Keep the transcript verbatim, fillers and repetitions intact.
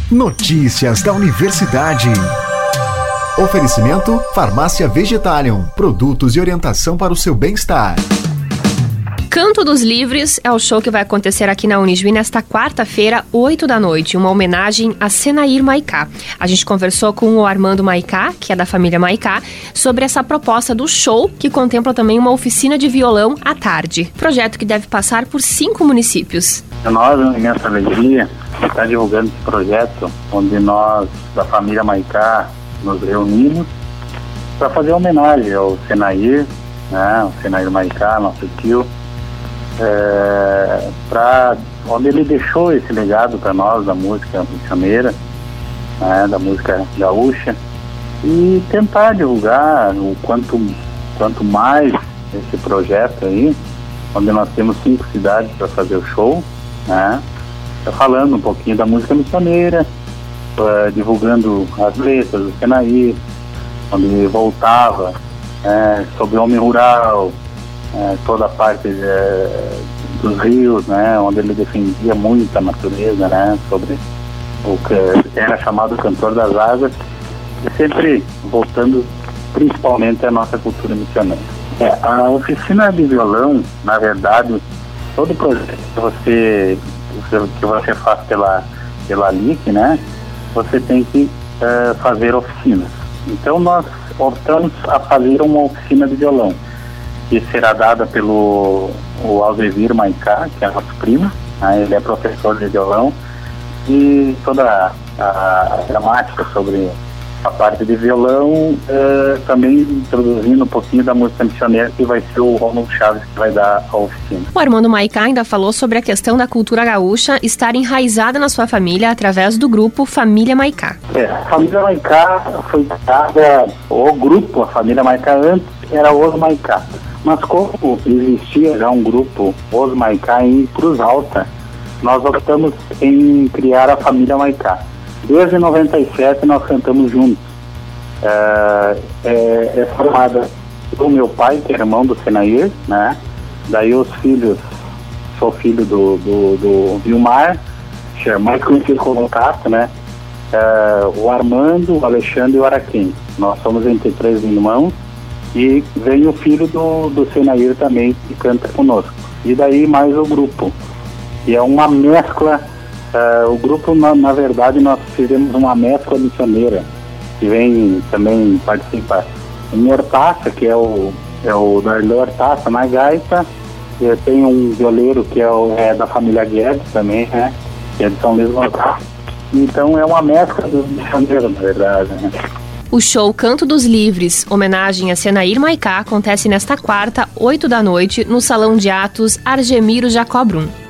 Notícias da Universidade. Oferecimento Farmácia Vegetarian, produtos e orientação para o seu bem-estar. Canto dos Livres é o show que vai acontecer aqui na Unijuí nesta quarta-feira, oito da noite, uma homenagem a Senair Maicá. A gente conversou com o Armando Maicá, que é da família Maicá, sobre essa proposta do show, que contempla também uma oficina de violão à tarde. Projeto que deve passar por cinco municípios. Para nós, é uma imensa alegria estar divulgando esse projeto, onde nós, da família Maicá, nos reunimos para fazer homenagem ao Senair, né, o Senair Maicá, nosso tio, É, para onde ele deixou esse legado para nós da música missioneira, né, da música gaúcha, e tentar divulgar o quanto, quanto mais esse projeto aí, onde nós temos cinco cidades para fazer o show, né, falando um pouquinho da música missioneira, uh, divulgando as letras do Senair, onde ele voltava é, sobre o homem rural, É, toda a parte é, dos rios, né, onde ele defendia muito a natureza, né, sobre o que era chamado cantor das águas, e sempre voltando principalmente à nossa cultura missionária. É, a oficina de violão, na verdade, todo projeto que você, que você faz pela, pela L I C, né, você tem que é, fazer oficinas. Então nós optamos a fazer uma oficina de violão, que será dada pelo o Alzevir Maicá, que é nosso primo, né? Ele é professor de violão, e toda a, a gramática sobre a parte de violão, eh, também introduzindo um pouquinho da música missioneira, que vai ser o Romulo Chaves que vai dar a oficina. O Armando Maicá ainda falou sobre a questão da cultura gaúcha estar enraizada na sua família através do grupo Família Maicá. É, a Família Maicá foi dada, o grupo, a Família Maicá antes era Os Maicá. Mas como existia já um grupo, Os Maicá, em Cruz Alta, nós optamos em criar a Família Maicá. Desde noventa e sete nós cantamos juntos. É, é, é formada do meu pai, que é irmão do Senair, né? Daí os filhos, sou filho do, do, do Vilmar, mais conhecido como Tato, né? É, o Armando, o Alexandre e o Araquém. Nós somos entre três irmãos. E vem o filho do, do Senair também, que canta conosco. E daí mais o grupo. E é uma mescla, uh, o grupo, na, na verdade, nós fizemos uma mescla missioneira, que vem também participar. O Hortaça, que é o, é o Darley Hortaça, na gaita. E tem um violeiro que é, o, é da família Guedes também, né? Que é de São Luís Gonçalo. Então é uma mescla dos missioneiros, na verdade, né? O show Canto dos Livres, homenagem a Senair Maicá, acontece nesta quarta, oito da noite, no Salão de Atos Argemiro Jacó Brum.